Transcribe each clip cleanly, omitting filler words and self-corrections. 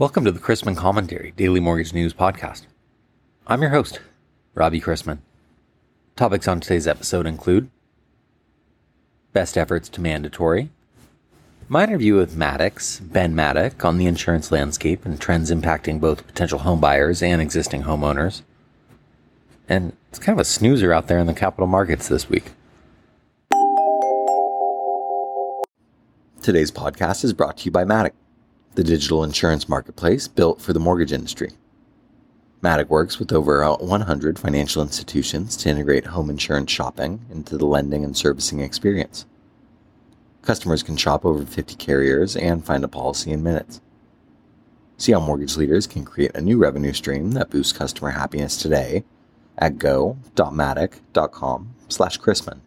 Welcome to the Chrisman Commentary Daily Mortgage News Podcast. I'm your host, Robbie Chrisman. Topics on today's episode include best efforts to mandatory, my interview with Maddox, Ben Maddock, on the insurance landscape and trends impacting both potential home buyers and existing homeowners, and it's kind of a snoozer out there in the capital markets this week. Today's podcast is brought to you by Maddox, the digital insurance marketplace built for the mortgage industry. Maddox works with over 100 financial institutions to integrate home insurance shopping into the lending and servicing experience. Customers can shop over 50 carriers and find a policy in minutes. See how mortgage leaders can create a new revenue stream that boosts customer happiness today at go.maddox.com/Chrisman.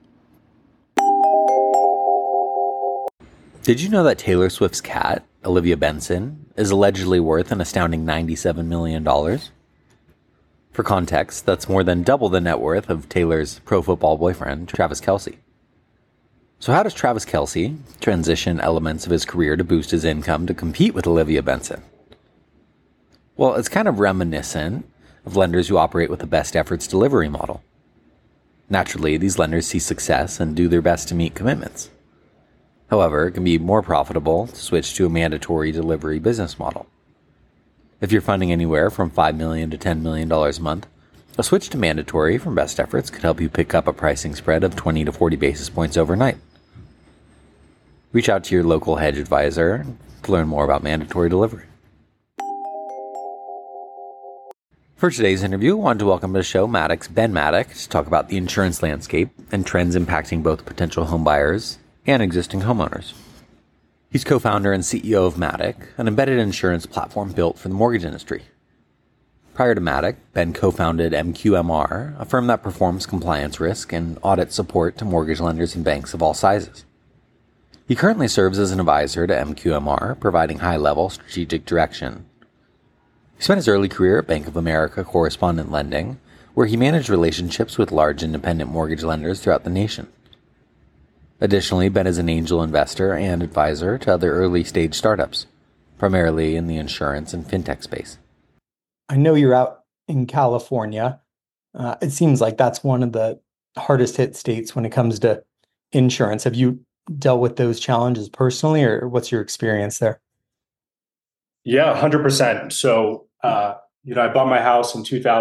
Did you know that Taylor Swift's cat, Olivia Benson, is allegedly worth an astounding $97 million? For context, that's more than double the net worth of Taylor's pro football boyfriend, Travis Kelce. So how does Travis Kelce transition elements of his career to boost his income to compete with Olivia Benson? Well, it's kind of reminiscent of lenders who operate with the best efforts delivery model. Naturally, these lenders see success and do their best to meet commitments. However, it can be more profitable to switch to a mandatory delivery business model. If you're funding anywhere from $5 million to $10 million a month, a switch to mandatory from best efforts could help you pick up a pricing spread of 20 to 40 basis points overnight. Reach out to your local hedge advisor to learn more about mandatory delivery. For today's interview, I wanted to welcome to the show Maddox, Ben Maddock, to talk about the insurance landscape and trends impacting both potential home buyers and existing homeowners. He's co-founder and CEO of Maddox, an embedded insurance platform built for the mortgage industry. Prior to Maddox, Ben co-founded MQMR, a firm that performs compliance risk and audit support to mortgage lenders and banks of all sizes. He currently serves as an advisor to MQMR, providing high-level strategic direction. He spent his early career at Bank of America Correspondent Lending, where he managed relationships with large independent mortgage lenders throughout the nation. Additionally, Ben is an angel investor and advisor to other early-stage startups, primarily in the insurance and fintech space. I know you're out in California. It seems like that's one of the hardest hit states when it comes to insurance. Have you dealt with those challenges personally, or what's your experience there? Yeah, 100%. So, I bought my house in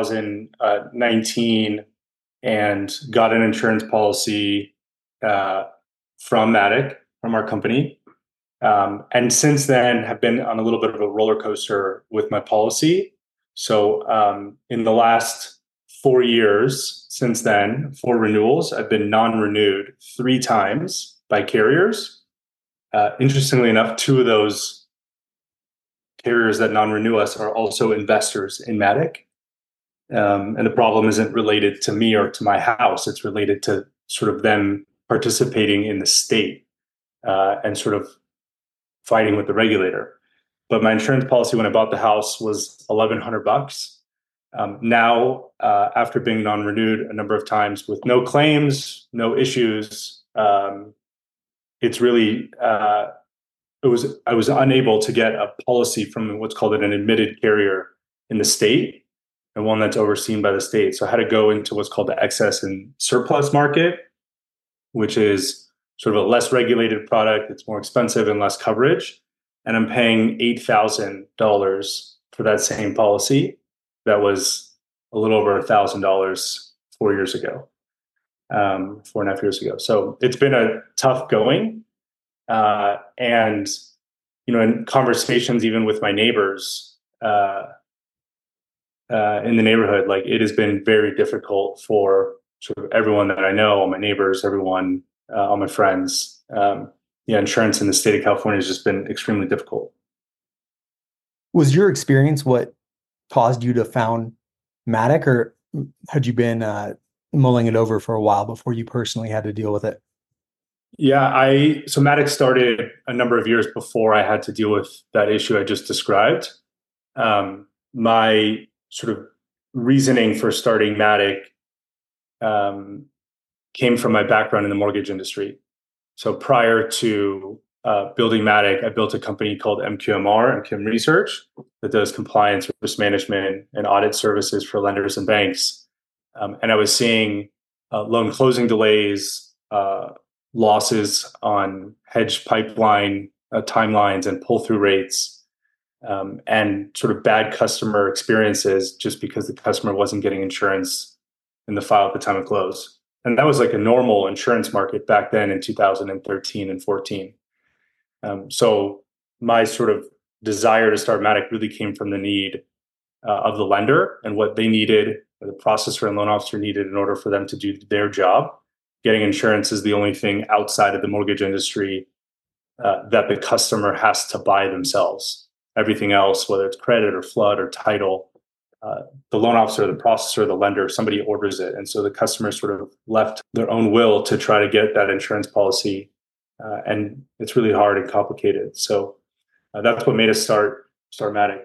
2019 and got an insurance policy from Maddox, from our company. And since then have been on a little bit of a roller coaster with my policy. So in the last 4 years since then, 4 renewals, I've been non-renewed 3 times by carriers. Interestingly enough, 2 of those carriers that non-renew us are also investors in Maddox. And the problem isn't related to me or to my house. It's related to sort of them participating in the state and sort of fighting with the regulator. But my insurance policy when I bought the house was $1,100. Now, after being non-renewed a number of times with no claims, no issues, it's really I was unable to get a policy from what's called an admitted carrier in the state, and one that's overseen by the state. So I had to go into what's called the excess and surplus market, which is sort of a less regulated product. It's more expensive and less coverage. And I'm paying $8,000 for that same policy. That was a little over $1,000 4 years ago, 4.5 years ago. So it's been a tough going. And, in conversations, even with my neighbors in the neighborhood, like it has been very difficult for sort of everyone that I know, all my neighbors, everyone, all my friends. Insurance in the state of California has just been extremely difficult. Was your experience what caused you to found Maddox, or had you been mulling it over for a while before you personally had to deal with it? Yeah, so Maddox started a number of years before I had to deal with that issue I just described. My sort of reasoning for starting Maddox came from my background in the mortgage industry. So prior to building Matic, I built a company called MQMR, MQM Research, that does compliance, risk management, and audit services for lenders and banks. And I was seeing loan closing delays, losses on hedge pipeline timelines and pull-through rates, and sort of bad customer experiences just because the customer wasn't getting insurance in the file at the time of close. And that was like a normal insurance market back then in 2013 and 14. So my sort of desire to start Matic really came from the need of the lender and what they needed, or the processor and loan officer needed in order for them to do their job. Getting insurance is the only thing outside of the mortgage industry that the customer has to buy themselves. Everything else, whether it's credit or flood or title, the loan officer, the processor, the lender, somebody orders it. And so the customer sort of left their own will to try to get that insurance policy. And it's really hard and complicated. So that's what made us start Matic.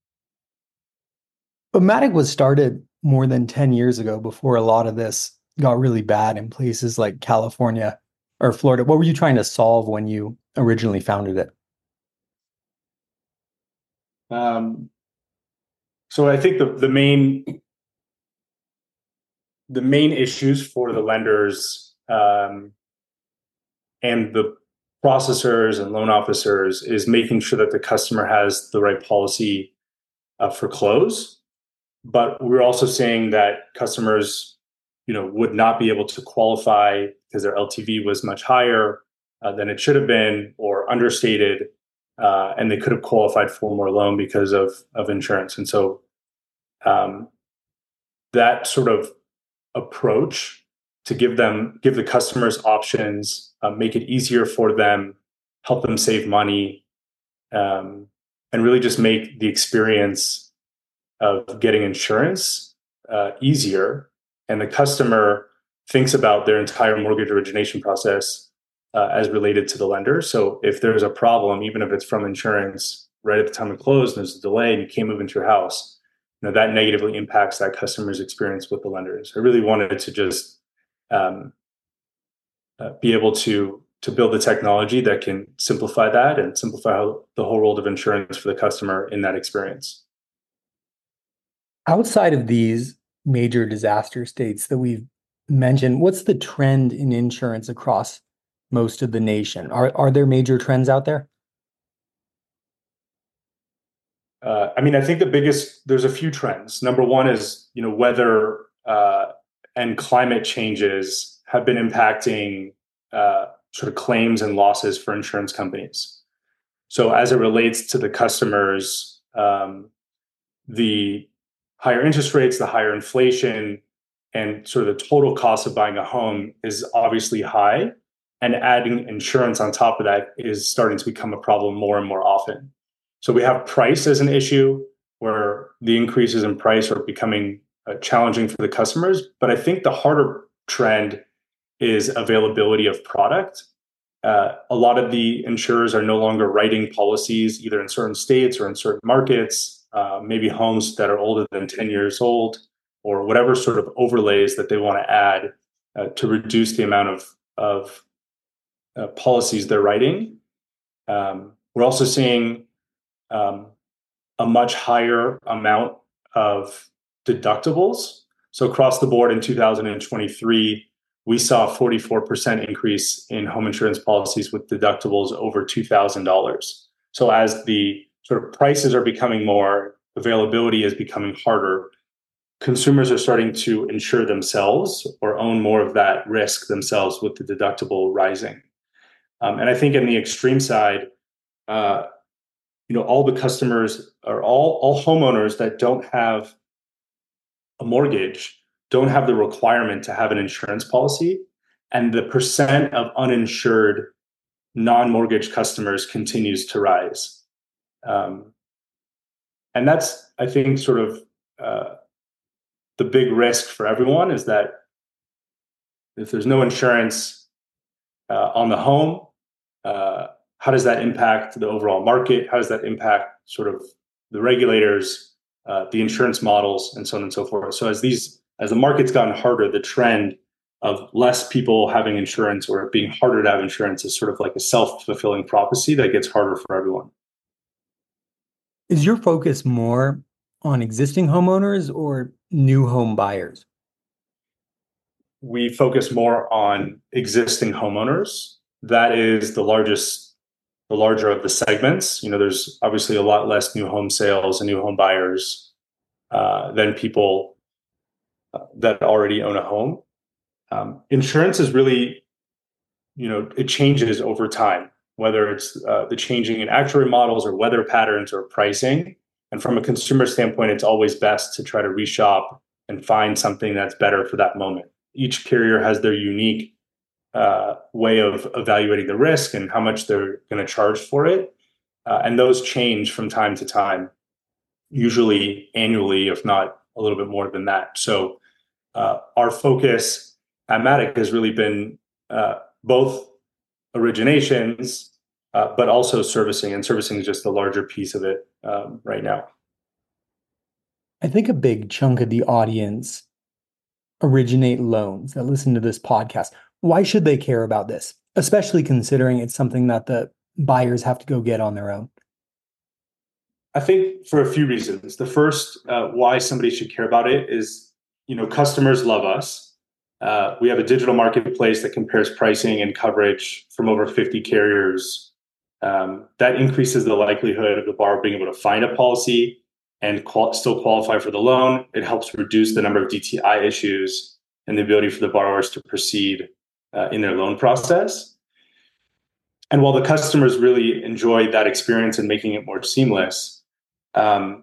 But Matic was started more than 10 years ago, before a lot of this got really bad in places like California or Florida. What were you trying to solve when you originally founded it? So I think the main issues for the lenders and the processors and loan officers is making sure that the customer has the right policy for close. But we're also saying that customers, would not be able to qualify because their LTV was much higher than it should have been, or understated, and they could have qualified for more loan because of insurance. And so that sort of approach to give the customers options, make it easier for them, help them save money, and really just make the experience of getting insurance easier. And the customer thinks about their entire mortgage origination process as related to the lender. So if there's a problem, even if it's from insurance right at the time of close and there's a delay and you can't move into your house, that negatively impacts that customer's experience with the lenders. I really wanted to just be able to build a technology that can simplify that and simplify the whole world of insurance for the customer in that experience. Outside of these major disaster states that we've mentioned, what's the trend in insurance across most of the nation? Are there major trends out there? I think there's a few trends. Number one is, weather and climate changes have been impacting sort of claims and losses for insurance companies. So as it relates to the customers, the higher interest rates, the higher inflation, and sort of the total cost of buying a home is obviously high. And adding insurance on top of that is starting to become a problem more and more often. So we have price as an issue, where the increases in price are becoming challenging for the customers. But I think the harder trend is availability of product. A lot of the insurers are no longer writing policies either in certain states or in certain markets, maybe homes that are older than 10 years old, or whatever sort of overlays that they want to add to reduce the amount of policies they're writing. We're also seeing a much higher amount of deductibles. So across the board in 2023, we saw a 44% increase in home insurance policies with deductibles over $2,000. So as the sort of prices are becoming more, availability is becoming harder, consumers are starting to insure themselves or own more of that risk themselves with the deductible rising. And I think in the extreme side, all the customers or all homeowners that don't have a mortgage don't have the requirement to have an insurance policy, and the percent of uninsured non-mortgage customers continues to rise. And that's, I think, sort of the big risk for everyone, is that if there's no insurance on the home, how does that impact the overall market? How does that impact sort of the regulators, the insurance models, and so on and so forth? So as the market's gotten harder, the trend of less people having insurance or it being harder to have insurance is sort of like a self-fulfilling prophecy that gets harder for everyone. Is your focus more on existing homeowners or new home buyers? We focus more on existing homeowners. That is the larger of the segments. There's obviously a lot less new home sales and new home buyers than people that already own a home. Insurance is really, it changes over time, whether it's the changing in actuary models or weather patterns or pricing. And from a consumer standpoint, it's always best to try to reshop and find something that's better for that moment. Each carrier has their unique way of evaluating the risk and how much they're going to charge for it. And those change from time to time, usually annually, if not a little bit more than that. So our focus at Matic has really been both originations, but also servicing. And servicing is just the larger piece of it right now. I think a big chunk of the audience originate loans that listen to this podcast. Why should they care about this, especially considering it's something that the buyers have to go get on their own? I think for a few reasons. The first, why somebody should care about it is, customers love us. We have a digital marketplace that compares pricing and coverage from over 50 carriers. That increases the likelihood of the borrower being able to find a policy and still qualify for the loan. It helps reduce the number of DTI issues and the ability for the borrowers to proceed in their loan process. And while the customers really enjoy that experience and making it more seamless, the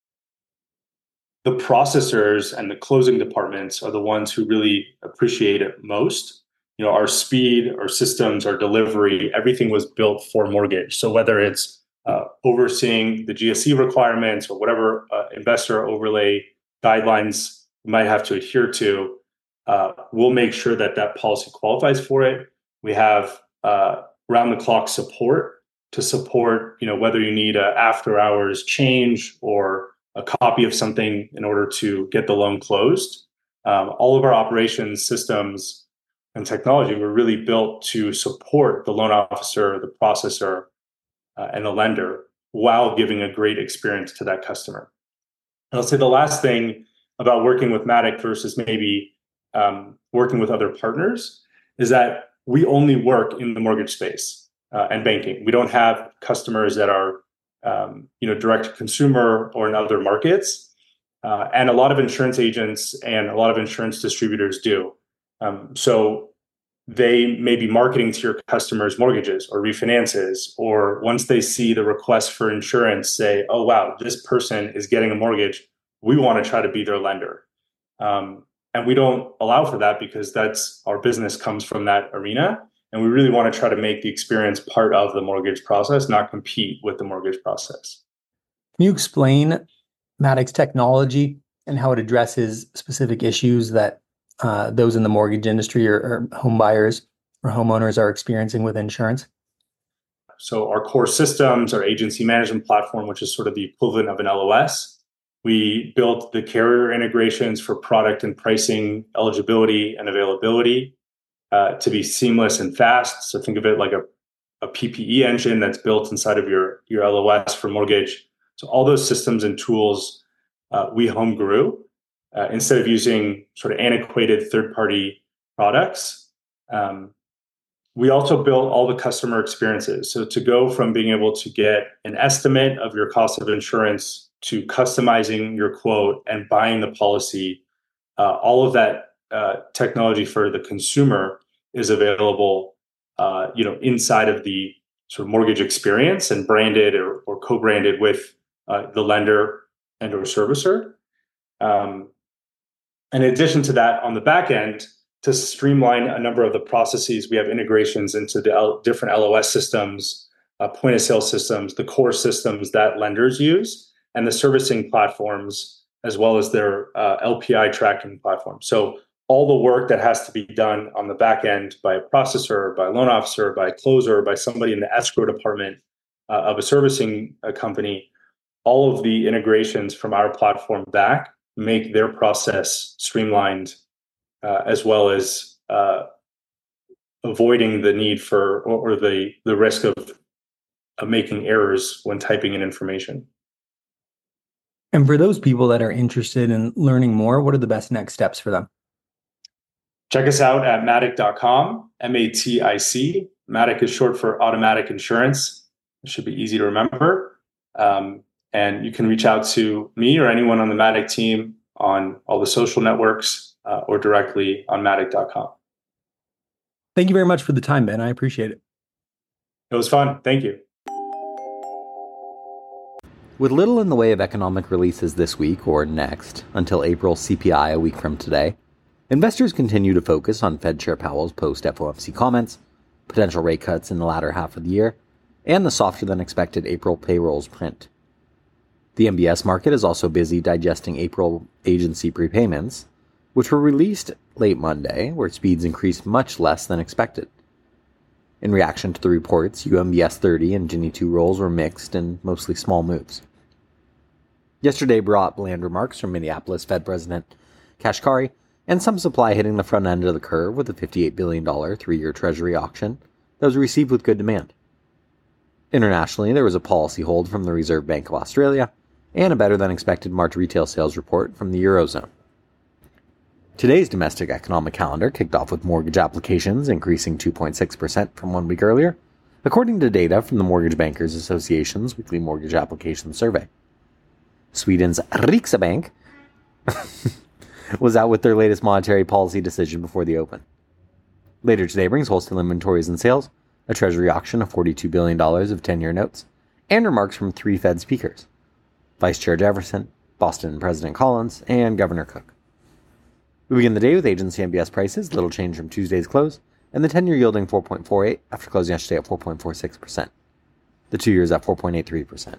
processors and the closing departments are the ones who really appreciate it most. Our speed, our systems, our delivery, everything was built for mortgage. So whether it's overseeing the GSE requirements or whatever investor overlay guidelines you might have to adhere to, we'll make sure that policy qualifies for it. We have round-the-clock support to support, whether you need a after-hours change or a copy of something in order to get the loan closed. All of our operations, systems, and technology were really built to support the loan officer, the processor, and the lender while giving a great experience to that customer. And I'll say the last thing about working with Matic versus maybe working with other partners is that we only work in the mortgage space and banking. We don't have customers that are direct to consumer or in other markets. And a lot of insurance agents and a lot of insurance distributors do. So they may be marketing to your customers mortgages or refinances, or once they see the request for insurance, say, oh, wow, this person is getting a mortgage. We want to try to be their lender. And we don't allow for that because that's our business comes from that arena. And we really want to try to make the experience part of the mortgage process, not compete with the mortgage process. Can you explain Matic's technology and how it addresses specific issues that those in the mortgage industry or home buyers or homeowners are experiencing with insurance? So our core systems, our agency management platform, which is sort of the equivalent of an LOS. We built the carrier integrations for product and pricing, eligibility and availability to be seamless and fast. So think of it like a PPE engine that's built inside of your LOS for mortgage. So all those systems and tools we home grew instead of using sort of antiquated third-party products. We also built all the customer experiences. So to go from being able to get an estimate of your cost of insurance to customizing your quote and buying the policy, all of that technology for the consumer is available, inside of the sort of mortgage experience and branded or co-branded with the lender and or servicer. In addition to that, on the back end, to streamline a number of the processes, we have integrations into the different LOS systems, point of sale systems, the core systems that lenders use, and the servicing platforms, as well as their LPI tracking platform. So all the work that has to be done on the back end by a processor, by a loan officer, by a closer, by somebody in the escrow department of a servicing company, all of the integrations from our platform back make their process streamlined, as well as avoiding the need for or the risk of making errors when typing in information. And for those people that are interested in learning more, what are the best next steps for them? Check us out at matic.com, MATIC. Matic is short for automatic insurance. It should be easy to remember. And you can reach out to me or anyone on the Matic team on all the social networks or directly on matic.com. Thank you very much for the time, Ben. I appreciate it. It was fun. Thank you. With little in the way of economic releases this week or next, until April CPI a week from today, investors continue to focus on Fed Chair Powell's post-FOMC comments, potential rate cuts in the latter half of the year, and the softer-than-expected April payrolls print. The MBS market is also busy digesting April agency prepayments, which were released late Monday, where speeds increased much less than expected. In reaction to the reports, UMBS 30 and Ginnie 2 rolls were mixed and mostly small moves. Yesterday brought bland remarks from Minneapolis Fed President Kashkari and some supply hitting the front end of the curve with a $58 billion 3-year Treasury auction that was received with good demand. Internationally, there was a policy hold from the Reserve Bank of Australia and a better-than-expected March retail sales report from the Eurozone. Today's domestic economic calendar kicked off with mortgage applications increasing 2.6% from 1 week earlier, according to data from the Mortgage Bankers Association's weekly mortgage application survey. Sweden's Riksbank was out with their latest monetary policy decision before the open. Later today brings wholesale inventories and sales, a Treasury auction of $42 billion of 10-year notes, and remarks from 3 Fed speakers: Vice Chair Jefferson, Boston President Collins, and Governor Cook. We begin the day with agency MBS prices, little change from Tuesday's close, and the 10-year yielding 4.48 after closing yesterday at 4.46%. The 2 years at 4.83%.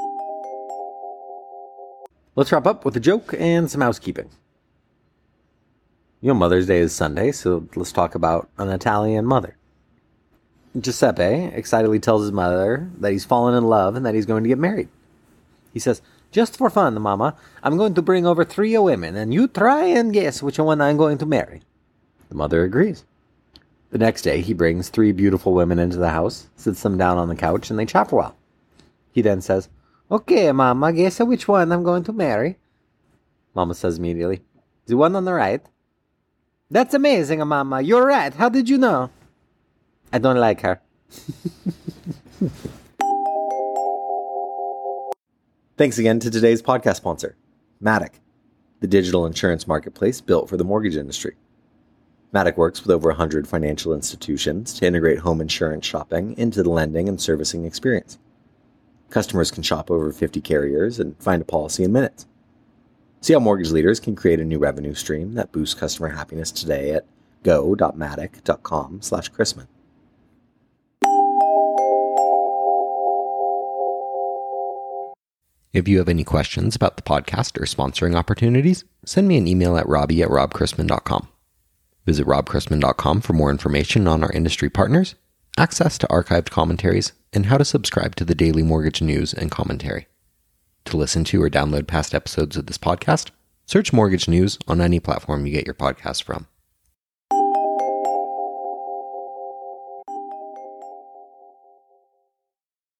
Let's wrap up with a joke and some housekeeping. Mother's Day is Sunday, so let's talk about an Italian mother. Giuseppe excitedly tells his mother that he's fallen in love and that he's going to get married. He says, "Just for fun, Mama, I'm going to bring over 3 women, and you try and guess which one I'm going to marry." The mother agrees. The next day, he brings 3 beautiful women into the house, sits them down on the couch, and they chat for a while. He then says, "Okay, Mama, guess which one I'm going to marry." Mama says immediately, "The one on the right." "That's amazing, Mama. You're right. How did you know?" "I don't like her." Thanks again to today's podcast sponsor, Matic, the digital insurance marketplace built for the mortgage industry. Matic works with over 100 financial institutions to integrate home insurance shopping into the lending and servicing experience. Customers can shop over 50 carriers and find a policy in minutes. See how mortgage leaders can create a new revenue stream that boosts customer happiness today at go.matic.com/Chrisman. If you have any questions about the podcast or sponsoring opportunities, send me an email at robbie@robchrisman.com. Visit robchrisman.com for more information on our industry partners, access to archived commentaries, and how to subscribe to the daily mortgage news and commentary. To listen to or download past episodes of this podcast, search Mortgage News on any platform you get your podcasts from.